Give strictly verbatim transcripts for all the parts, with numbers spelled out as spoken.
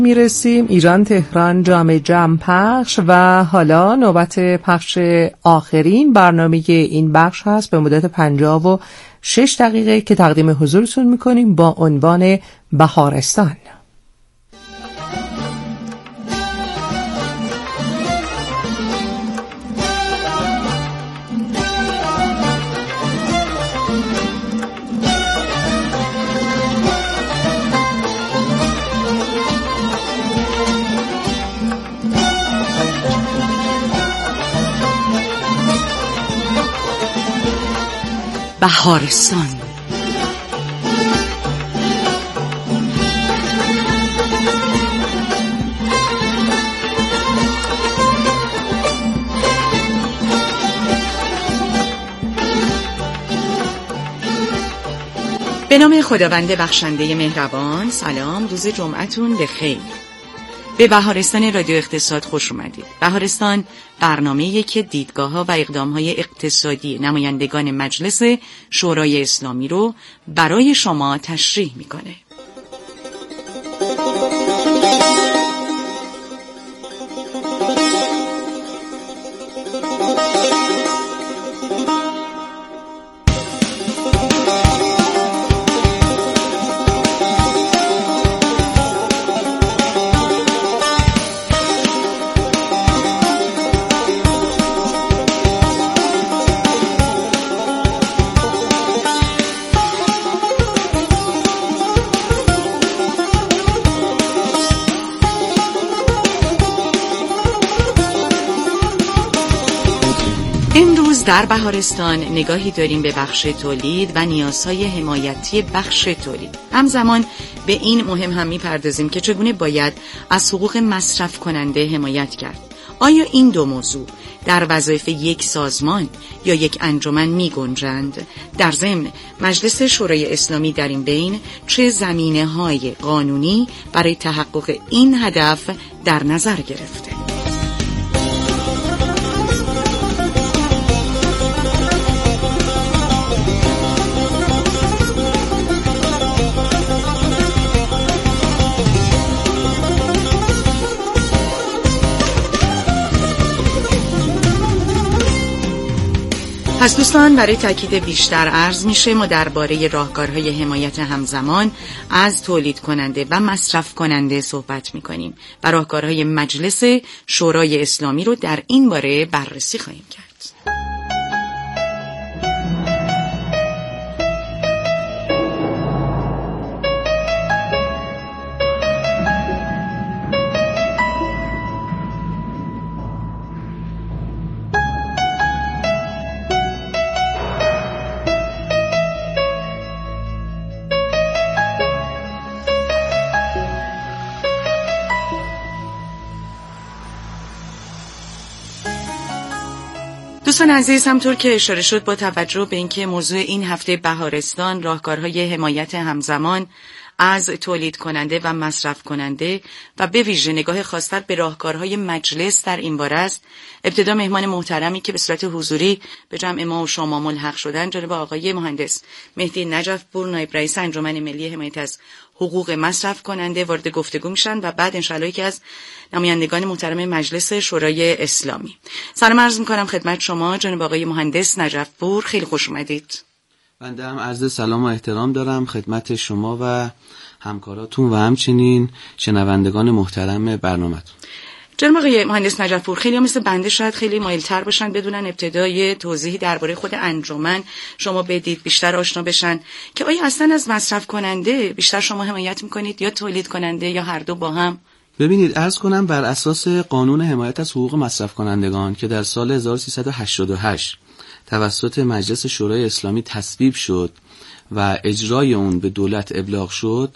میرسیم ایران تهران جام جم پخش و حالا نوبت پخش آخرین برنامه این بخش هست به مدت پنجاه و شش دقیقه که تقدیم حضورتون میکنیم با عنوان بهارستان. بهارستان. به نام خداوند بخشنده مهربان. سلام، روز جمعتون بخیر. به بهارستان رادیو اقتصاد خوش اومدید. بهارستان برنامه‌ای که دیدگاه‌ها و اقدام‌های اقتصادی نمایندگان مجلس شورای اسلامی رو برای شما تشریح می‌کنه. در بهارستان نگاهی داریم به بخش تولید و نیازهای حمایتی بخش تولید. همزمان به این مهم هم می‌پردازیم که چگونه باید از حقوق مصرف کننده حمایت کرد. آیا این دو موضوع در وظایف یک سازمان یا یک انجمن می‌گنجند؟ در ضمن مجلس شورای اسلامی در این بین چه زمینه‌های قانونی برای تحقق این هدف در نظر گرفته؟ پس دوستان، برای تاکید بیشتر عرض میشه ما درباره راهکارهای حمایت همزمان از تولید کننده و مصرف کننده صحبت میکنیم و راهکارهای مجلس شورای اسلامی رو در این باره بررسی خواهیم کرد. دوستان عزیز، همطور که اشاره شد با توجه به اینکه موضوع این هفته بهارستان راهکارهای حمایت همزمان از تولید کننده و مصرف کننده و به ویژه نگاه خاص‌تر به راهکارهای مجلس در این باره است، ابتدا مهمان محترمی که به صورت حضوری به جمع ما و شما ملحق شدن، جناب آقای مهندس مهدی نجف‌پور، نایب رئیس انجمن ملی حمایت از حقوق مصرف کننده، وارد گفتگو میشن و بعد انشالله یکی از نمایندگان محترم مجلس شورای اسلامی. سلام عرض میکنم خدمت شما جناب آقای مهندس نجف‌پور، خیلی خوش اومدید. بنده هم عرض سلام و احترام دارم خدمت شما و همکاراتون و همچنین شنوندگان محترم برنامه‌تون. جناب آقای مهندس نجف‌پور، خیلی هم مثل بنده شاید خیلی مایل‌تر باشن بدونن ابتدای توضیحی درباره خود انجمن شما بدید، بیشتر آشنا بشن که آیا اصلا از مصرف کننده بیشتر شما حمایت میکنید یا تولید کننده یا هر دو با هم؟ ببینید، عرض کنم بر اساس قانون حمایت از حقوق مصرف کنندگان که در سال هزار و سیصد و هشتاد و هشت توسط مجلس شورای اسلامی تصویب شد و اجرای اون به دولت ابلاغ شد،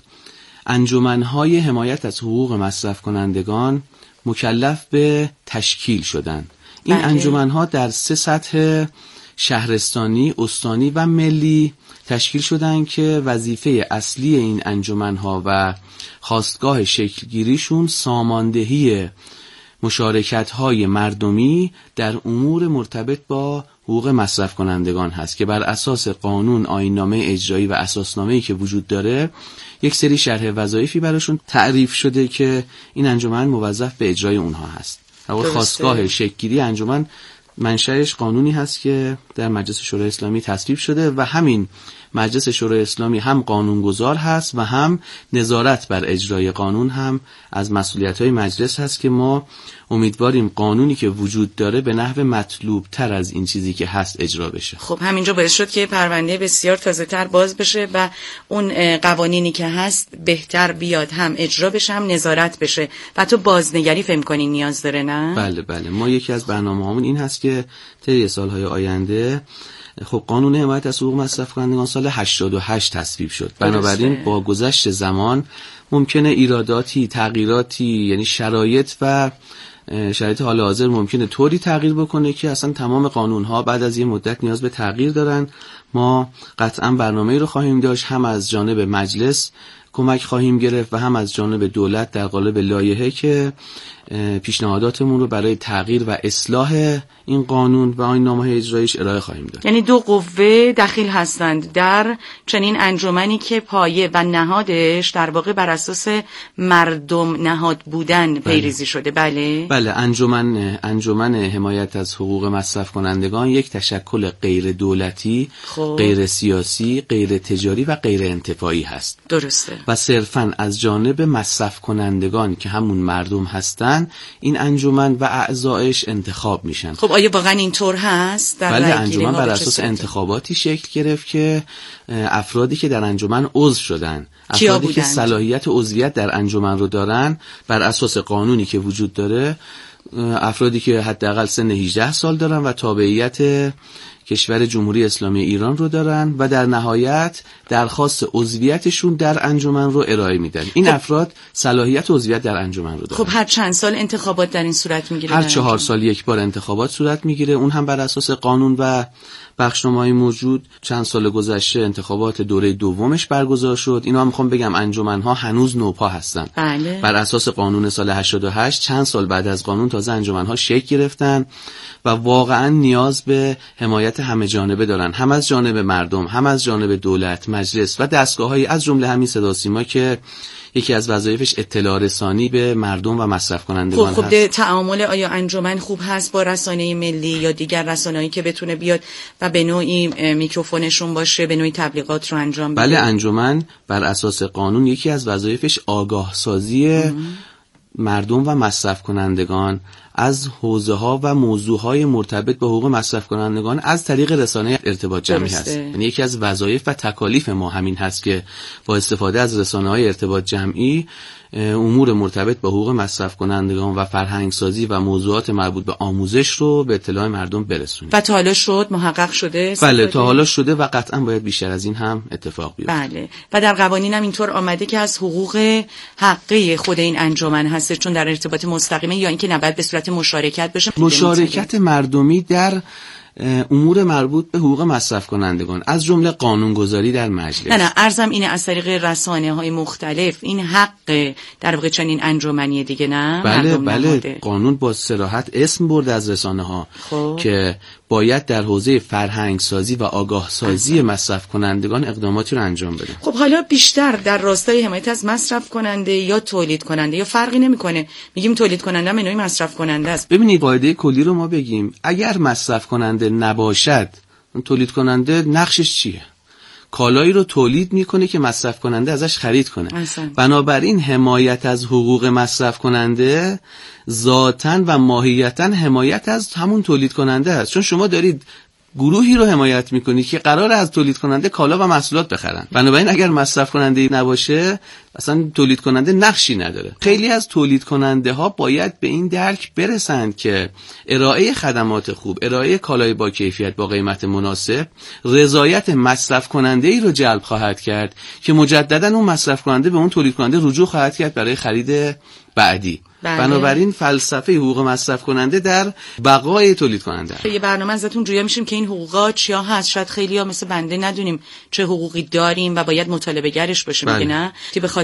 انجمن‌های حمایت از حقوق مصرف کنندگان مکلف به تشکیل شدند. این انجمن‌ها در سه سطح شهرستانی، استانی و ملی تشکیل شدند که وظیفه اصلی این انجمن‌ها و خواستگاه شکلگیریشون ساماندهی مشارکت‌های مردمی در امور مرتبط با حقوق مصرف کنندگان هست که بر اساس قانون، آیین‌نامه اجرایی و اساسنامه‌ای که وجود داره یک سری شرح وظایفی براشون تعریف شده که این انجمن موظف به اجرای اونها هست. خواستگاه شکل‌گیری انجمن منشأش قانونی هست که در مجلس شورای اسلامی تصویب شده و همین مجلس شورای اسلامی هم قانونگذار هست و هم نظارت بر اجرای قانون هم از مسئولیت‌های مجلس هست که ما امیدواریم قانونی که وجود داره به نحو مطلوب تر از این چیزی که هست اجرا بشه. خب همینجا باعث شد که پرونده بسیار تازه‌تر باز بشه و اون قوانینی که هست بهتر بیاد، هم اجرا بشه هم نظارت بشه و تو بازنگری فهم کنی نیاز داره، نه؟ بله بله، ما یکی از برنامه‌هامون این هست که طی سال‌های آینده خب قانون حمایت از حقوق مصرف کنندگان سال هشتاد و هشت تصویب شد. بنابراین با گذشت زمان ممکنه ایراداتی، تغییراتی، یعنی شرایط و شرایط حال حاضر ممکنه طوری تغییر بکنه که اصلا تمام قانون‌ها بعد از یه مدت نیاز به تغییر دارن. ما قطعا برنامه‌ای رو خواهیم داشت، هم از جانب مجلس کمک خواهیم گرفت و هم از جانب دولت در قالب لایحه که پیشنهاداتمون رو برای تغییر و اصلاح این قانون و آیین‌نامه‌های اجراییش ارائه خواهیم داد. یعنی دو قوه دخیل هستند در چنین انجمنی که پایه و نهادش در واقع بر اساس مردم نهاد بودن پیریزی شده. بله بله، انجمن انجمن حمایت از حقوق مصرف کنندگان یک تشکل غیر دولتی، خوب. غیر سیاسی، غیر تجاری و غیر انتفاعی هست. درسته. و صرفاً از جانب مصرف کنندگان که همون مردم هستن این انجمن و اعضایش انتخاب میشن. خب آیا واقعا اینطور هست؟ در بله، انجمن بر اساس انتخاباتی شکل گرفت که افرادی که در انجمن عضو شدن، افرادی که صلاحیت عضویت در انجمن رو دارن بر اساس قانونی که وجود داره، افرادی که حداقل سن هجده سال دارن و تابعیت کشور جمهوری اسلامی ایران رو دارن و در نهایت درخواست عضویتشون در انجمن رو ارائه میدن. این خب افراد صلاحیت عضویت در انجمن رو دارن. خب هر چند سال انتخابات در این صورت میگیره؟ هر چهار سال یک بار انتخابات صورت میگیره، اون هم بر اساس قانون و بخشنامه‌های موجود. چند سال گذشته انتخابات دوره دومش برگزار شد. اینا میخوام بگم انجمن‌ها هنوز نوپا هستن. بله. بر اساس قانون سال هشتاد و هشت چند سال بعد از قانون تازه انجمن‌ها شکل گرفتن و واقعا نیاز به حمایت همه جانبه دارن، هم از جانب مردم، هم از جانب دولت، مجلس و دستگاه‌های از جمله همین صدا سیما که یکی از وظایفش اطلاع رسانی به مردم و مصرف کنندگان خب هست. خب تعامل آیا انجمن خوب هست با رسانه ملی یا دیگر رسانه‌ای که بتونه بیاد و به نوعی میکروفونشون باشه، به نوعی تبلیغات رو انجام بده؟ بله، انجمن بر اساس قانون یکی از وظایفش آگاه سازی مردم و مصرف کنندگان از حوزه‌ها و موضوعهای مرتبط با حقوق مصرف کنندگان از طریق رسانه ارتباط جمعی هست. یعنی یکی از وظایف و تکالیف ما همین هست که با استفاده از رسانه‌های ارتباط جمعی امور مرتبط با حقوق مصرف کنندگان و فرهنگ سازی و موضوعات مربوط به آموزش رو به اطلاع مردم برسونیم. و تا حالا شد، محقق شده؟ بله، تا حالا شده و قطعا باید بیشتر از این هم اتفاق بیفته. بله. و در قوانین هم اینطور آمده که از حقوق حقه خود این انجمن هست، چون در ارتباط مستقیمه یا اینکه نباید به صورت مشارکت بشه؟ مشارکت مردمی در امور مربوط به حقوق مصرف کنندگان از جمله قانونگذاری در مجلس. نه نه عرضم اینه از طریق رسانه‌های مختلف این حق در واقع چنین انجمنی دیگه، نه؟ بله بله نهاده. قانون با صراحت اسم برده از رسانه‌ها خب. که باید در حوزه فرهنگ سازی و آگاه سازی مصرف کنندگان اقداماتی رو انجام بده. خب حالا بیشتر در راستای حمایت از مصرف کننده یا تولید کننده یا فرقی نمیکنه؟ میگیم تولید کننده هم نوعی مصرف کننده است. ببینید قاعده کلی رو ما بگیم، اگر مصرف کننده نباشد تولید کننده نقشش چیه؟ کالایی رو تولید میکنه که مصرف کننده ازش خرید کنه. اصلا. بنابراین حمایت از حقوق مصرف کننده ذاتاً و ماهیتاً حمایت از همون تولید کننده است، چون شما دارید گروهی رو حمایت میکنی که قرار از تولید کننده کالا و محصولات بخرن. بنابراین اگر مصرف کننده نباشه اصلا تولید کننده نقشی نداره. خیلی از تولید کننده ها باید به این درک برسند که ارائه خدمات خوب، ارائه کالای با کیفیت با قیمت مناسب رضایت مصرف کننده ای رو جلب خواهد کرد که مجددا اون مصرف کننده به اون تولید کننده رجوع خواهد کرد برای خرید بعدی. بله. بنابراین فلسفه حقوق مصرف کننده در بقای تولید کننده. یه برنامه ازتون جویا میشیم که این حقوقا چیا هست. شاید خیلی‌ها مثل بنده ندونیم چه حقوقی داریم و باید مطالبه گرش باشیم. بله. نه که به خاطر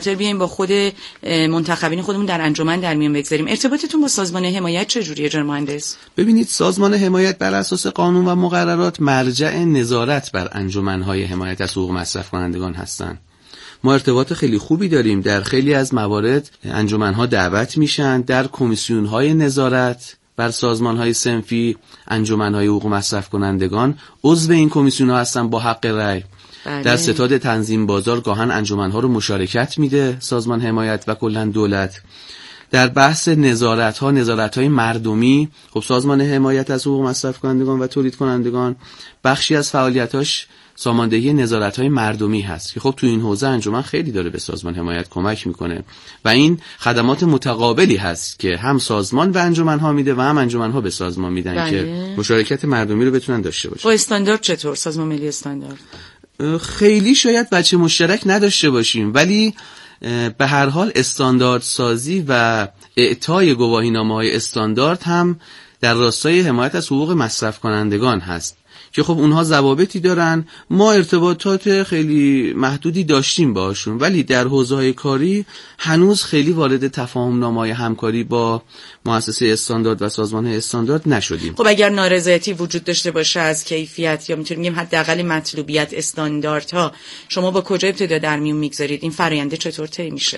خاطر بیایم با خود منتخبین خودمون در انجمن در میون بگذاریم. ارتباطتون با سازمان حمایت چجوریه جناب مهندس؟ ببینید، سازمان حمایت بر اساس قانون و مقررات مرجع نظارت بر انجمن‌های حمایت از حقوق مصرف کنندگان هستند. ما ارتباط خیلی خوبی داریم. در خیلی از موارد انجمن‌ها دعوت میشن در کمیسیون‌های نظارت بر سازمان‌های صنفی، انجمن‌های حقوق مصرف کنندگان عضو این کمیسیون‌ها هستن با حق رأی. بله. در ستاد تنظیم بازار گاهن انجمن‌ها رو مشارکت میده سازمان حمایت و کلاً دولت. در بحث نظارت‌ها، نظارت‌های مردمی، خب سازمان حمایت از حقوق مصرف کنندگان و تولید کنندگان بخشی از فعالیتاش ساماندهی نظارت‌های مردمی هست که خب تو این حوزه انجمن خیلی داره به سازمان حمایت کمک میکنه و این خدمات متقابلی هست که هم سازمان به انجمن‌ها میده و هم انجمن‌ها به سازمان میدن. بله. که مشارکت مردمی رو بتونن داشته باشن. با استاندارد چطور؟ سازمان ملی استاندارد خیلی شاید بچه مشترک نداشته باشیم، ولی به هر حال استاندارد سازی و اعطای گواهینامه‌های استاندارد هم در راستای حمایت از حقوق مصرف کنندگان هست که خب اونها ضوابطی دارن. ما ارتباطات خیلی محدودی داشتیم باشون، ولی در حوزه‌های کاری هنوز خیلی وارد تفاهم‌نامه‌های همکاری با مؤسسه استاندارد و سازمان استاندارد نشدیم. خب اگر نارضایتی وجود داشته باشه از کیفیت یا میتونیم بگیم حداقل مطلوبیت استانداردها، شما با کجا ابتدا در میون میگذارید؟ این فراینده چطور طی میشه؟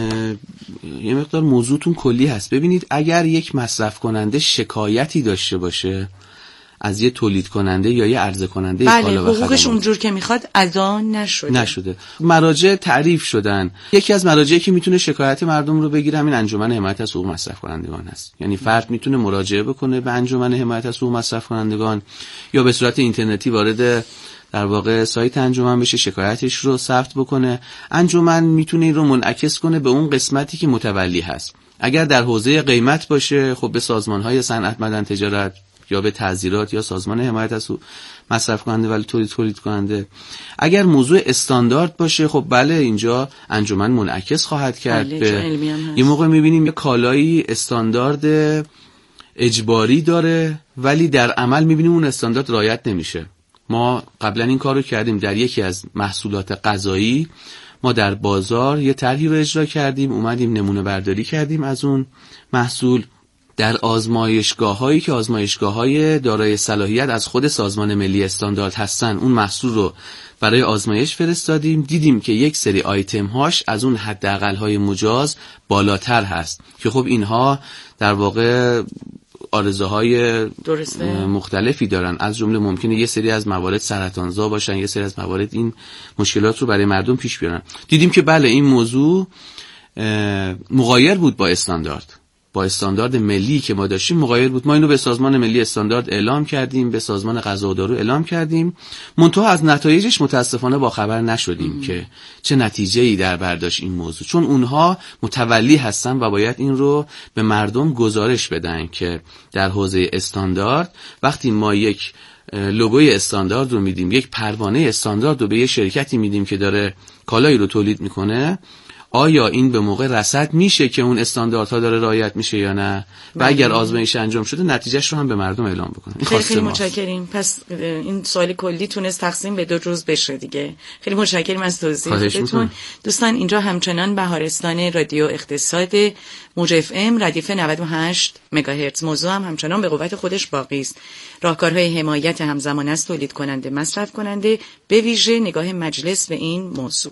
یه مقدار موضوعتون کلی هست. ببینید، اگر یک مصرف کننده شکایتی داشته باشه از یه تولید کننده یا یه عرضه کننده بله، کالا و خدمات، حقوقش اونجور که میخواد ادا نشده نشده مراجع تعریف شدن. یکی از مراجعی که میتونه شکایت مردم رو بگیره همین انجمن حمایت از حقوق مصرف کنندگان هست. یعنی فرد میتونه مراجعه بکنه به انجمن حمایت از حقوق مصرف کنندگان یا به صورت اینترنتی وارد در واقع سایت انجمن بشه، شکایتش رو ثبت بکنه. انجمن میتونه این رو منعکس کنه به اون قسمتی که متولی هست. اگر در حوزه قیمت باشه، خب به سازمان‌های صنعت معدن تجارت یا به تعزیرات یا سازمان حمایت از مصرف کننده ولی تولید تولید کننده. اگر موضوع استاندارد باشه، خب بله اینجا انجمن منعکس خواهد کرد. بله، به یه موقع میبینیم یه کالایی استاندارد اجباری داره ولی در عمل میبینیم اون استاندارد رعایت نمیشه. ما قبلا این کارو کردیم در یکی از محصولات غذایی. ما در بازار یه طرحی رو اجرا کردیم، اومدیم نمونه برداری کردیم از اون محصول در آزمایشگاه‌هایی که آزمایشگاه‌های دارای صلاحیت از خود سازمان ملی استاندارد هستن. اون محصول رو برای آزمایش فرستادیم، دیدیم که یک سری آیتم‌هاش از اون حداقل‌های مجاز بالاتر هست که خب اینها در واقع آرزوهای مختلفی دارن. از جمله ممکنه یه سری از موارد سرطانزا باشن، یه سری از موارد این مشکلات رو برای مردم پیش بیارن. دیدیم که بله این موضوع مغایر بود با استاندارد، با استاندارد ملی که ما داشتیم مغایر بود. ما اینو به سازمان ملی استاندارد اعلام کردیم، به سازمان غذا و دارو اعلام کردیم، منتها از نتایجش متاسفانه با خبر نشدیم ام. که چه نتیجه‌ای در برداشت این موضوع، چون اونها متولی هستن و باید این رو به مردم گزارش بدن که در حوزه استاندارد وقتی ما یک لوگوی استاندارد رو میدیم، یک پروانه استاندارد رو به یه شرکتی میدیم که داره کالایی رو تولید میکنه، آیا این به موقع رصد میشه که اون استانداردها داره رعایت میشه یا نه، و اگر آزمایش انجام شده نتیجهش رو هم به مردم اعلام بکنن. خیلی خیلی متشکریم. پس این سوال کلی تونست تقسیم به دو روز بشه دیگه. خیلی متشکریم از توضیحاتتون. دوستان اینجا همچنان بهارستان رادیو اقتصاد موج اف ام ردیف نود و هشت مگاهرتز. موضوع هم همچنان به قوت خودش باقی است. راهکارهای حمایت همزمان از تولید کننده مصرف کننده، به ویژه نگاه مجلس به این موضوع.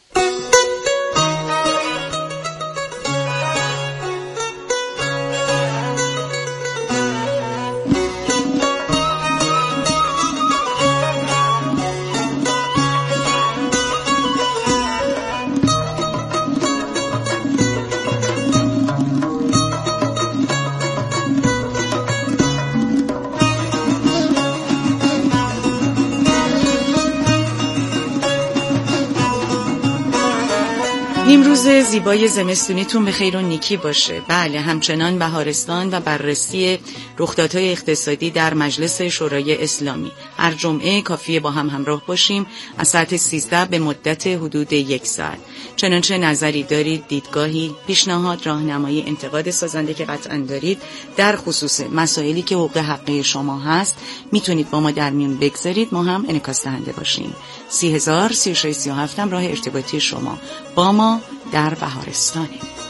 روز زیبای زمستونیتون به خیر و نیکی باشه. بله، همچنان بهارستان و بررسی رخدادهای اقتصادی در مجلس شورای اسلامی. هر جمعه کافیه با هم همراه باشیم از ساعت سیزده به مدت حدود یک ساعت. چنانچه نظری دارید، دیدگاهی، پیشنهاد، راهنمایی، انتقاد سازنده که قطعاً دارید در خصوص مسائلی که حقوق حقیقی شما هست، میتونید با ما در میون بگذارید، ما هم انعکاس دهنده باشیم. سی هزار سی و شش سی و هفت راه ارتباطی شما با ما در بهارستانه.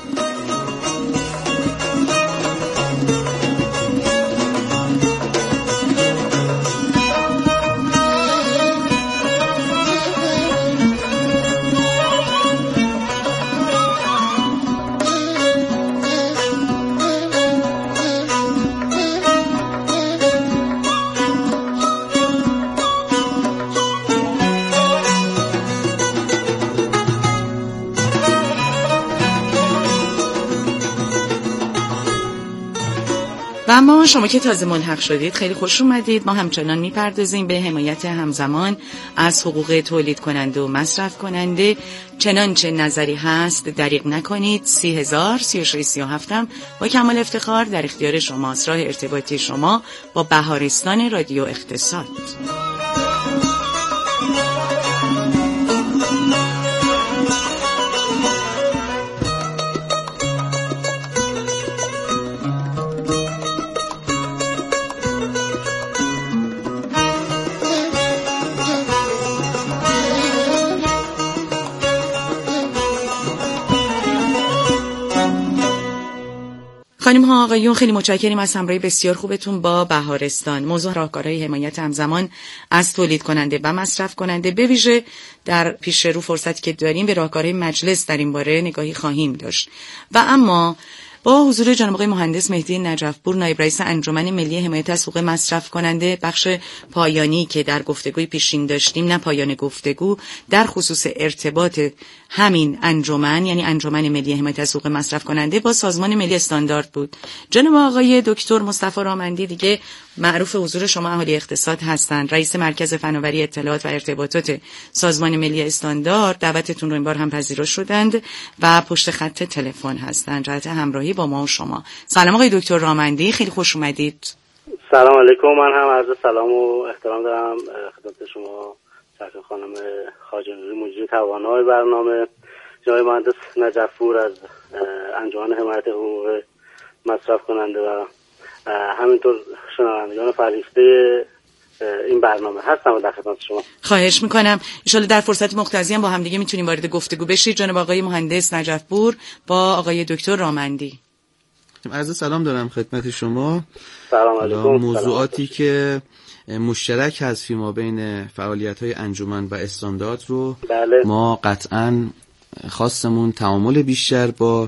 و اما شما که تازه ملحق شدید خیلی خوش اومدید. ما همچنان میپردازیم به حمایت همزمان از حقوق تولید کننده و مصرف کننده. چنانچه نظری هست دریغ نکنید. سی هزار سی و شش سی و هفت با کمال افتخار در اختیار شماست. راه ارتباطی شما با بهارستان رادیو اقتصاد. خانم ها آقایون، خیلی متشکریم از همراهی بسیار خوبتون با بهارستان. موضوع راهکارهای حمایت همزمان از تولید کننده و مصرف کننده، به ویژه در پیش رو فرصتی که داریم به راهکارهای مجلس در این باره نگاهی خواهیم داشت. و اما با حضور جناب آقای مهندس مهدی نجف‌پور، نایب رئیس انجمن ملی حمایت از حقوق مصرف کننده، بخش پایانی که در گفتگوی پیشین داشتیم، نه پایان گفتگو، در خصوص ارتباط همین انجمن، یعنی انجمن ملی حمایت از حقوق مصرف کننده، با سازمان ملی استاندارد بود. جناب آقای دکتر مصطفی رامندی دیگه معروف حضور شما اهالی اقتصاد هستند، رئیس مرکز فناوری اطلاعات و ارتباطات سازمان ملی استاندارد. دعوتتون رو این بار هم پذیرفته شدند و پشت خط تلفن هستند جهت همراهی با ما و شما. سلام آقای دکتر رامندی، خیلی خوش اومدید. سلام علیکم. من هم عرض سلام و احترام دارم خدمت شما سرکار خانم خواجه نوری، مدیر توانای برنامه، جناب مهندس نجف‌پور از انجمن حمایت حقوق مصرف کننده و همینطور شنوندگان فرهیخته این برنامه هستم و در خدمت شما. خواهش میکنم. ان شاءالله در فرصت مقتضی هم با هم دیگه میتونیم وارد گفتگو بشید. جناب آقای مهندس نجف‌پور با آقای دکتر رامندی. عرض سلام دارم خدمت شما. سلام علیکم. موضوعاتی که مشترک هست فیما بین فعالیت‌های انجمن و استاندارد رو بله. ما قطعاً خواستمون تعامل بیشتر با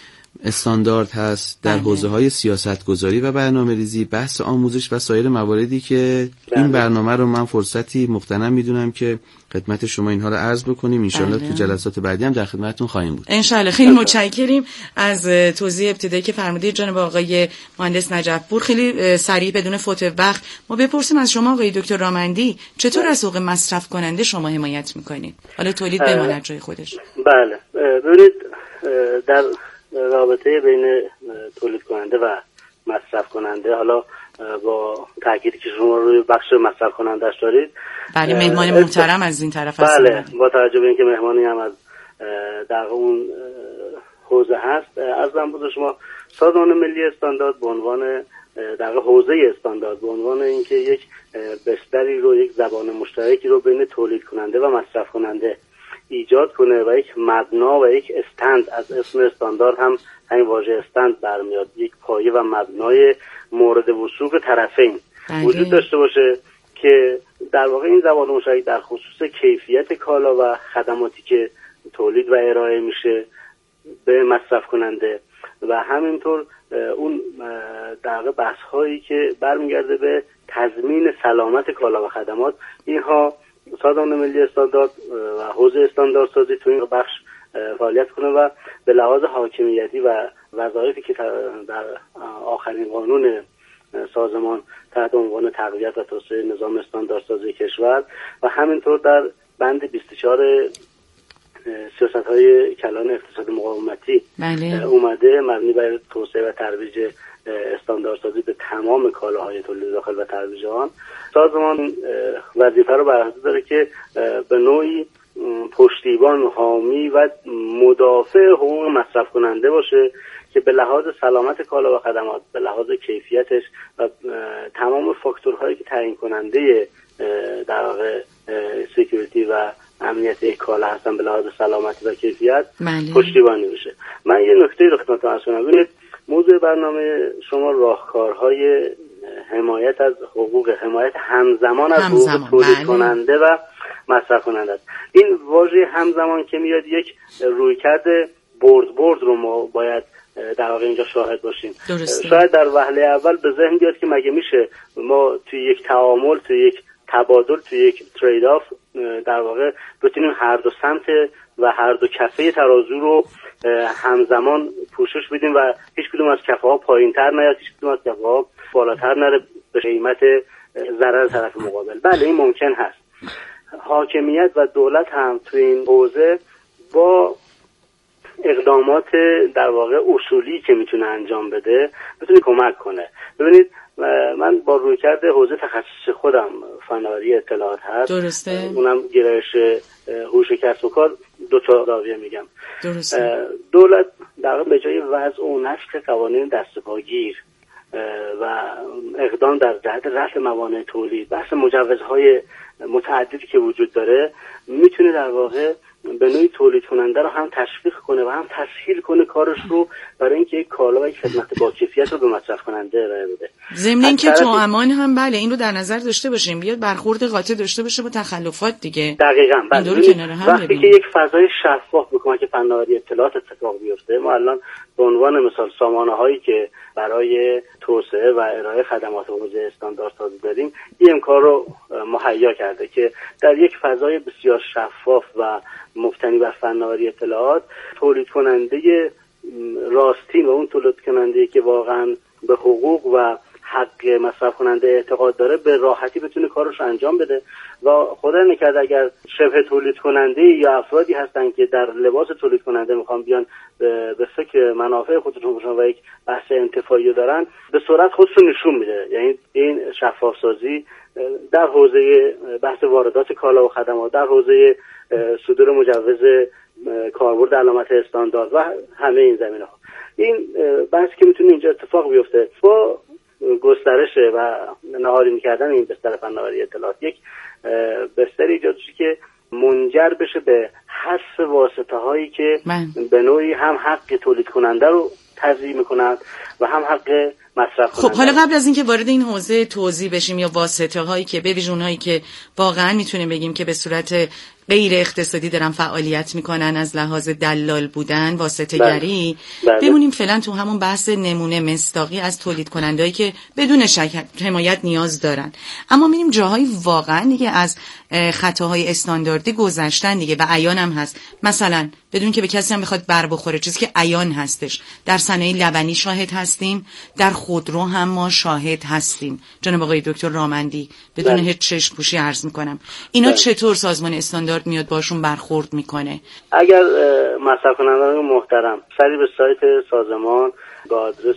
استاندارد هست در حوزه‌های سیاست‌گذاری و برنامه‌ریزی، بحث آموزش و سایر مواردی که بله. این برنامه رو من فرصتی مغتنم میدونم که خدمت شما اینها رو عرض بکنیم. انشالله بله. تو جلسات بعدی هم در خدمتتون خواهیم بود. انشالله. خیلی متشکریم از توضیح ابتدایی که فرمودید جناب آقای مهندس نجف‌پور. خیلی سریع بدون فوت وقت ما بپرسیم از شما آقای دکتر رامندی، چطور از حقوق مصرف کننده شما حمایت میکنید؟ حالا تولید بماند جای خودش. بله. ببینید در رابطه بین تولید کننده و مصرف کننده، حالا با تأکیدی که شما روی بخش مصرف کننده‌اش دارید، بله مهمان محترم از این طرف هستن. بله، با توجه به اینکه مهمانی هم از در اون حوزه هست، عرضم بود شما سازمان ملی استاندارد به عنوان در حوزه استاندارد، به عنوان اینکه یک بستری رو، یک زبان مشترکی رو بین تولید کننده و مصرف کننده ایجاد کنه و یک مبنا و یک استند، از اسم استاندارد هم همین واژه استند برمیاد، یک پایه و مبنای مورد وثوق طرفین وجود داشته باشه که در واقع این زبان مشترک در خصوص کیفیت کالا و خدماتی که تولید و ارائه میشه به مصرف کننده و همینطور اون در واقع بحث هایی که برمیگرده به تضمین سلامت کالا و خدمات، اینها سازمان ملی استاندارد و حوزه استانداردسازی تو این بخش فعالیت کنه و به لحاظ حاکمیتی و وظایفی که در آخرین قانون سازمان تحت عنوان تقویت و توسعه نظام استانداردسازی کشور و همینطور در بند بیست و چهار سیاست‌های کلان اقتصاد مقاومتی بله. اومده، مبنی بر توسعه و ترویج استانداردسازی به تمام کالاهای تولید داخل و ترویج آن. سازمان وظیفه رو بر عهده داره که به نوعی پشتیبان، حامی و مدافع حقوق مصرف کننده باشه که به لحاظ سلامت کالا و خدمات، به لحاظ کیفیتش و تمام فاکتورهایی که تعیین کننده در واقع سکیوریتی و امنیت یک کالا هستن به لحاظ سلامتی و کیفیت بله. پشتیبانی بشه. من یه نکته رو خدمتتون عرض کنم. ببینید موضوع برنامه شما راهکارهای حمایت از حقوق حمایت همزمان از همزمان. حقوق تولید بله. کننده و مصرف کننده است. این واژه همزمان که میاد یک رویکرد برد برد رو ما باید در واقع اینجا شاهد باشیم. درسته. شاید در وهله اول به ذهن بیاد که مگه میشه ما توی یک تعامل، توی یک تبادل، توی یک ترید آف در واقع بتونیم هر دو سمت و هر دو کفه ترازو رو همزمان پوشش بدیم و هیچ کدوم از کفه ها پایین تر نیاد، هیچ کدوم از کفه ها بالاتر نره به قیمت ضرر طرف مقابل. بله این ممکن هست. حاکمیت و دولت هم توی این حوزه با اقدامات در واقع اصولی که میتونه انجام بده بتونه کمک کنه. ببینید من با رویکرد حوزه تخصص خودم فناوری اطلاعات هست، درسته. اونم گرایش هوش کسب و کار، دو تا زاویه میگم. درسته. دولت در واقع به جای وضع و نسخ قوانین دستپاگیر و اقدام در جهت رفع موانع تولید، بحث مجوزهای متعددی که وجود داره، میتونه در واقع به نوعی تولید کننده رو هم تشویق کنه و هم تسهیل کنه کارش رو برای اینکه یک کالا و یک خدمت با کیفیت رو به مصرف کننده ارائه بده. ضمن اینکه تو امان هم بله این رو در نظر داشته باشیم، بیاد برخورد قاطع داشته باشه با تخلفات دیگه. دقیقاً. وقتی که یک فضای شفاف به کمک فناوری اطلاعات اتفاق بیفته، ما الان به عنوان مثال سامانه هایی که برای توسعه و ارائه خدمات حوزه استانداردسازی داریم این امکان رو مهیا کرده که در یک فضای بسیار شفاف و مبتنی بر فناوری اطلاعات تولید کننده راستین و اون تولید کننده که واقعا به حقوق و حق مصرف کننده اعتقاد داره به راحتی بتونه کارش انجام بده و خدا نکرده اگر شبه تولید کننده یا افرادی هستن که در لباس تولید کننده میخوان بیان به فکر منافع خودشون باشن و یک بحث انتفاعی دارن، به سرعت خودشون نشون میده. یعنی این شفاف سازی در حوزه بحث واردات کالا و خدمات، در حوزه صدور مجوز کاربرد علامت استاندارد و همه این زمینه‌ها، این بحثی که میتونه اینجا اتفاق بیفته با گسترش و نهاری میکردن این بستر فناوری اطلاعات، یک بستر ایجاد شه که منجر بشه به حذف واسطه هایی که من. به نوعی هم حق تولید کننده رو تضییع میکنند و هم حق مصرف کننده. خب حالا قبل از اینکه وارد این حوزه توضیح بشیم یا واسطه هایی که به ویژه اونهایی که واقعا میتونیم بگیم که به صورت غیر اقتصادی دارن فعالیت میکنن از لحاظ دلال بودن، واسطه گری، بمونیم فعلا تو همون بحث نمونه مصداقی از تولید کنندهایی که بدون شک حمایت نیاز دارن. اما میریم جاهای واقعا دیگه از خطاهای استانداردی گذشتن دیگه و عیان هم هست، مثلا بدون که به کسی هم بخواد بر بخوره، چیزی که عیان هستش. در صنایع لبنی شاهد هستیم، در خودرو هم ما شاهد هستیم. جناب آقای دکتر رامندی، بدون هیچ چشم پوشی عرض میکنم اینا بله. چطور سازمان استاندارد میاد باشون برخورد میکنه؟ اگر مصرف کنندگان محترم سری به سایت سازمان با آدرس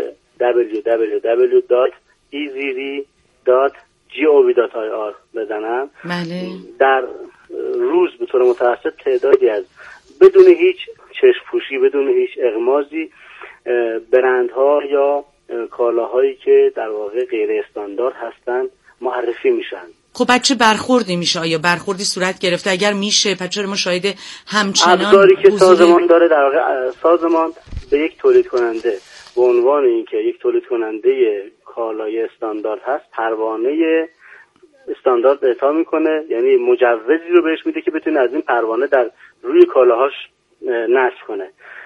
دبلیو دبلیو دبلیو دات ای زیری دات جی او وی دات آی آر بزنن، بله. در روز به طور متوسط تعدادی از بدون هیچ چشم پوشی، بدون هیچ اغمازی، برندها یا کالاهایی که در واقع غیر استاندارد هستن معرفی میشن. خب بچه برخوردی میشه؟ آیا برخوردی صورت گرفته؟ اگر میشه بچه ما شاهد همچنان ابزاری که سازمان داره، در واقع سازمان به یک تولید کننده به عنوان اینکه یک تولید کننده کالای استاندارد هست پروانه استاندارد اعطا میکنه، یعنی مجوزی رو بهش میده که بتونه از این پروانه در روی کالاهاش نصب کنه.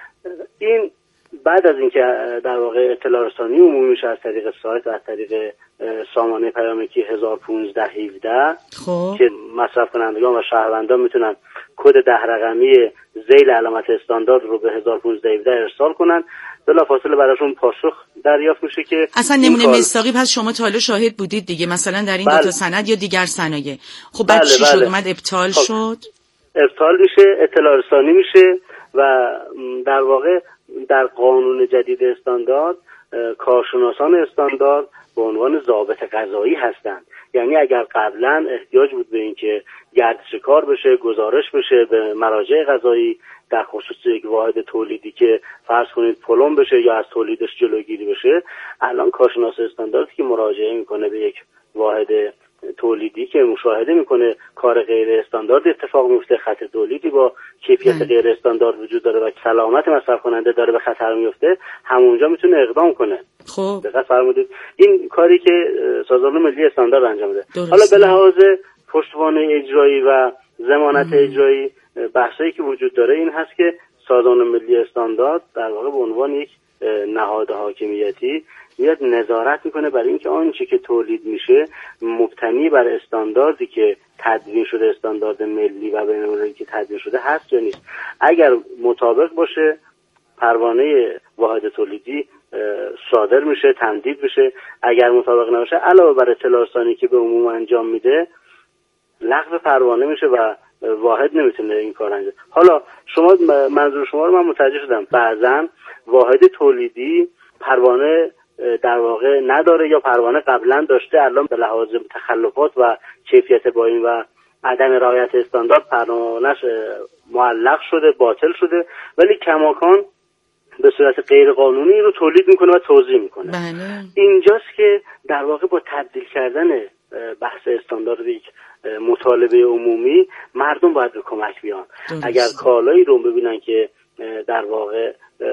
این بعد از اینکه در واقع اطلاع رسانی عمومی میشه از طریق سایت و از طریق سامانه پیامکی هزار و پانصد و هفده خب. که مصرف کنندگان و شهروندان میتونن کد ده رقمی ذیل علامت استاندارد رو به هزار و پانصد و هفده ارسال کنن، بلافاصله براشون پاسخ دریافت میشه که اصلا نمونه مصداقی پس شما تا حالا شاهد بودید دیگه، مثلا در این بله. دو تا سند یا دیگر صنایع. خب بعد بله چی بله. شد؟ اومد ابطال خب. شد ابطال میشه، اطلاع رسانی میشه و در واقع در قانون جدید استاندارد کارشناسان استاندارد به عنوان ضابط قضایی هستند. یعنی اگر قبلا احتیاج بود به اینکه گردش کار بشه، گزارش بشه به مراجع قضایی در خصوص یک واحد تولیدی که فرض کنید پلم بشه یا از تولیدش جلوگیری بشه، الان کارشناس استانداردی که مراجعه میکنه به یک واحد تولیدی که مشاهده میکنه کار غیر استاندارد اتفاق میفته، خط تولیدی با کیفیت غیر استاندارد وجود داره و سلامت مصرف کننده داره به خطر میفته، همونجا میتونه اقدام کنه. خب دقت فرمودید این کاری که سازمان ملی استاندارد انجام میده. حالا به لحاظ پشتوانه اجرایی و ضمانت اجرایی بحثایی که وجود داره این هست که سازمان ملی استاندارد در واقع به عنوان یک نهاد حاکمیتی میاد نظارت میکنه برای اینکه آنچه که تولید میشه مبتنی بر استانداردی که تدوین شده، استاندارد ملی و بین‌المللی که تدوین شده هست یا نیست. اگر مطابق باشه پروانه واحد تولیدی صادر میشه، تمدید میشه. اگر مطابق نباشه علاوه بر اطلاع رسانی که به عموم انجام میده لغو پروانه میشه و واحد نمیتونه این کار انجام. حالا شما منظور شما رو من متوجه شدم، بعضا واحد تولیدی پروانه در واقع نداره یا پروانه قبلا داشته، الان به لحاظ تخلفات و کیفیت پایین و عدم رعایت استاندارد پروانه‌اش معلق شده، باطل شده، ولی کماکان به صورت غیر قانونی رو تولید میکنه و توزیع میکنه. بله. اینجاست که در واقع با تبدیل کردن بحث استاندارد یک مطالبه عمومی مردم باید به کمک بیان. درست. اگر کالایی رو ببینن که در واقع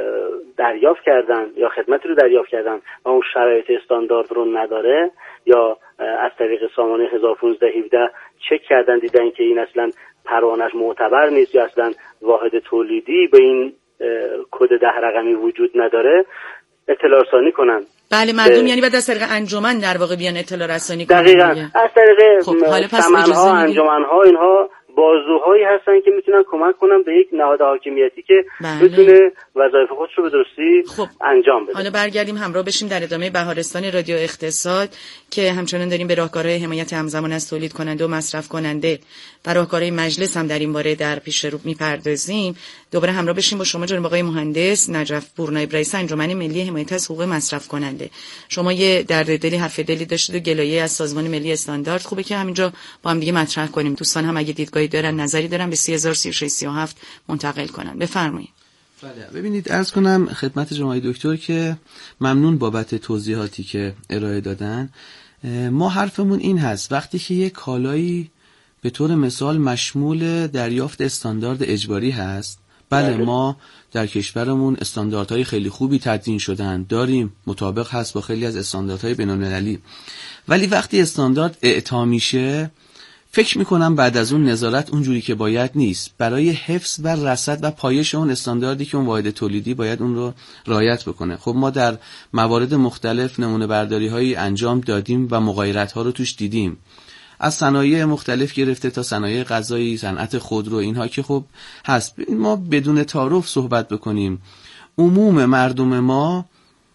دریافت کردن یا خدمتی رو دریافت کردن و اون شرایط استاندارد رو نداره یا از طریق سامانه هزار و پانصد و هفده چک کردن دیدن که این اصلا پروانه‌اش معتبر نیست یا اصلا واحد تولیدی به این کد ده رقمی وجود نداره، اطلاع رسانی کنن. بله مردم یعنی بعد از طریق انجمن در واقع بیان اطلاع رسانی کنن. دقیقاً از طریق خب سمن‌ها، انجمن‌ها، اینها بازوهایی هستن که میتونن کمک کنن به یک نهاد حاکمیتی که بله. بتونه وظایف خودش رو به درستی خب. انجام بده. حالا برگردیم همراه بشیم در ادامه بهارستان رادیو اقتصاد که همچنان داریم به راهکارهای حمایت همزمان از تولید کننده و مصرف کننده و راهکارهای مجلس هم در این باره در پیش رو میپردازیم. دوباره همراه بشیم با شما جناب آقای مهندس نجف پور، نایب رئیس انجمن ملی حمایت از حقوق مصرف کننده. شما یه درد دلی، حرف دلی داشتید و گلایه از سازمان ملی استاندارد، خوبه که همینجا با هم دیگه مطرح کنیم. دوستان هم اگه دیدگاهی دارن، نظری دارن، به سه هزار و سی و شش سی و هفت منتقل کنن. بفرمایید. بله ببینید عرض کنم خدمت جناب دکتر که ممنون بابت توضیحاتی که ارائه دادن. ما حرفمون این هست وقتی که یک کالایی به طور مثال مشمول دریافت استاندارد اجباری هست، بله ما در کشورمون استانداردهای خیلی خوبی تدوین شدن داریم، مطابق هست با خیلی از استانداردهای بین‌المللی، ولی وقتی استاندارد اعطا میشه فکر میکنم بعد از اون نظارت اونجوری که باید نیست. برای حفظ و رصد و پایش اون استانداردی که اون واحد تولیدی باید اون رو رعایت بکنه. خب ما در موارد مختلف نمونه برداری هایی انجام دادیم و مغایرت ها رو توش دیدیم، از صنایع مختلف گرفته تا صنایع غذایی، صنعت خودرو، اینها که خب هست. ما بدون تعارف صحبت بکنیم، عموم مردم ما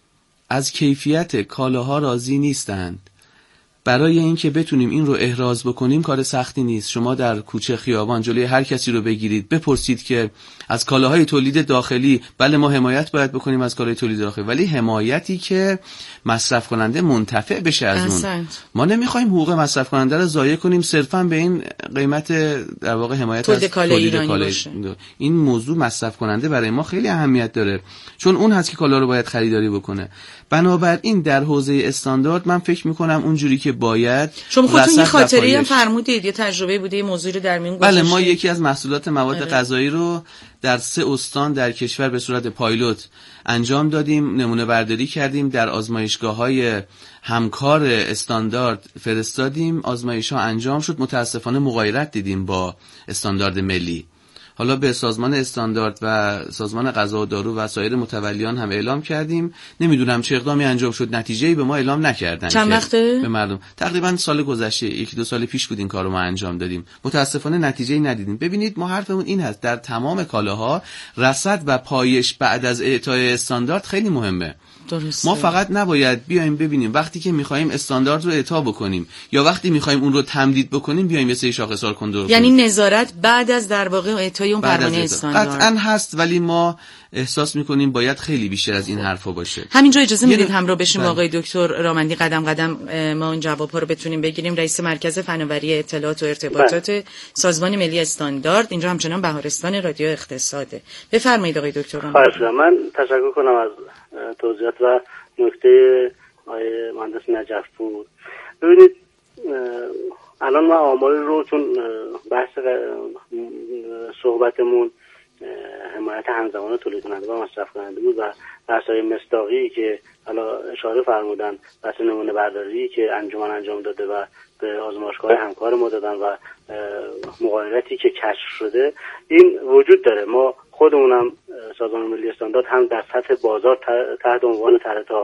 از کیفیت کالاها راضی نیستند. برای اینکه بتونیم این رو احراز بکنیم کار سختی نیست. شما در کوچه خیابان جلوی هر کسی رو بگیرید بپرسید که از کالاهای تولید داخلی، بله ما حمایت باید بکنیم از کالاهای تولید داخلی، ولی حمایتی که مصرف کننده منتفع بشه از احسنت. اون. ما نمیخوایم حقوق مصرف کننده رو ضایع کنیم صرفاً به این قیمت در واقع حمایت تولید از کالای تولید کالای. این موضوع مصرف کننده برای ما خیلی اهمیت داره، چون اون هست که کالا رو باید خریداری بکنه. بنابراین در حوزه استاندارد من فکر میکنم اونجوری که باید. شما خودتون یه خاطری هم فرمودید، یه تجربه بوده، یه موضوعی رو در میون گذاشتید. بله ما یکی از محصولات مواد غذایی رو در سه استان در کشور به صورت پایلوت انجام دادیم، نمونه برداری کردیم، در آزمایشگاه‌های همکار استاندارد فرستادیم، آزمایش‌ها انجام شد، متاسفانه مغایرت دیدیم با استاندارد ملی. حالا به سازمان استاندارد و سازمان غذا و دارو و سایر متولیان هم اعلام کردیم. نمیدونم چه اقدامی انجام شد، نتیجه‌ای به ما اعلام نکردن. چند وقته؟ به مردم تقریبا سال گذشته، یکی دو سال پیش بود این کارو ما انجام دادیم. متاسفانه نتیجه‌ای ندیدیم. ببینید ما حرفمون این هست در تمام کالاها رصد و پایش بعد از اعطای استاندارد خیلی مهمه. درسته. ما فقط نباید بیایم ببینیم وقتی که می‌خوایم استاندارد رو اعطا بکنیم یا وقتی می‌خوایم اون رو تمدید بکنیم بیایم یه سری شاخصار کنترل کنیم. یعنی نظارت بعد از در واقع اعطای اون پروانه استاندارد قطعاً هست، ولی ما احساس می‌کنیم باید خیلی بیشتر از این حرفا باشه. همینجا اجازه میدید همراه بشیم با آقای دکتر رامندی قدم قدم ما اون جواب‌ها رو بتونیم بگیریم. رئیس مرکز فناوری اطلاعات و ارتباطات بله. سازمان ملی استاندارد، اینجا همچنان بهارستان رادیو اقتصاده. بفرمایید آقای دکتر رامندی. من تشکر کنم از توضیحات و نکته آقای مهندس نجف پور. ببینید الان ما آماری رو، چون بحث صحبتمون حمایت همزمان تولید کننده و مصرف کننده بود و بحث‌های مصداقی که حالا اشاره فرمودن، بحث نمونه برداری که انجمن انجام داده و به آزمایشگاه همکار ما دادن و مقایرتی که کشف شده، این وجود داره. ما خودمونم سازمان ملی استاندارد هم در سطح بازار تحت عنوان طرح